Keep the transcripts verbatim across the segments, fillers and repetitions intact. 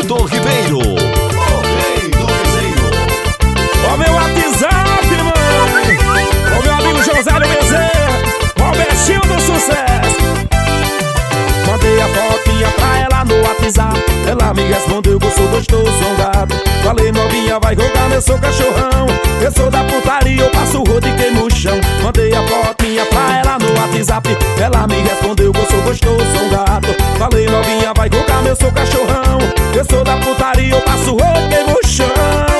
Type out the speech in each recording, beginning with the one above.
Vitor Ribeiro, o rei do desenho. Ó meu WhatsApp, mano. Ó meu amigo José do Bezerra, ó o Betinho do Sucesso. Mandei a fotinha pra ela no WhatsApp. Ela me respondeu que eu sou gostoso, zongado. Falei, novinha, vai jogar, eu sou cachorrão. Eu sou da putaria, eu passo o rodo e queimo no chão. Mandei a fotinha pra ela no WhatsApp. Ela me respondeu que eu sou gostoso, zongado. Falei, novinha, vai jogar, eu sou cachorrão. Eu sou da putaria, eu passo o rodo e queimo no chão.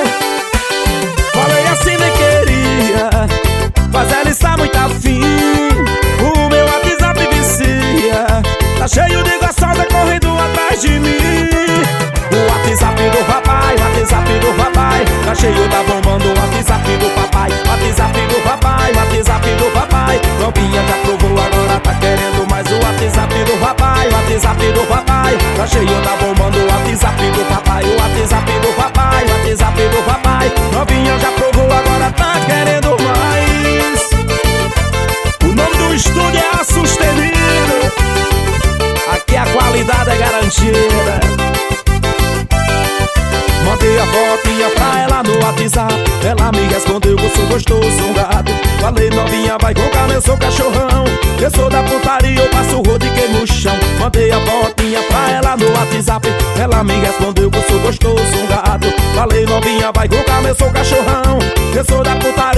Falei assim, nem queria, mas ela está muito afim. O meu WhatsApp vicia, tá cheio de gostosa correndo atrás de mim. O WhatsApp do papai, o WhatsApp do papai, tá cheio, tá bombando. O WhatsApp do papai, o WhatsApp do papai, o WhatsApp do papai. Novinha já provou, agora tá querendo mais. O WhatsApp do papai, o WhatsApp do papai, tá cheio, tá bombando. O WhatsApp do papai, o WhatsApp do papai, o WhatsApp do papai. Novinha já provou, agora tá querendo mais. O nome do estúdio é a Sustenido. Aqui a qualidade é garantida. Mandei a fotinha pra ela no WhatsApp. Ela me respondeu que eu sou gostoso, zongado. Falei, novinha, vai jogar, eu sou cachorrão. Eu sou da putaria, eu passo o rodo e queimo no chão. Mandei a fotinha pra ela no WhatsApp. Ela me respondeu que eu sou gostoso, zongado. Falei, novinha, vai jogar, eu sou cachorrão. Eu sou da putaria.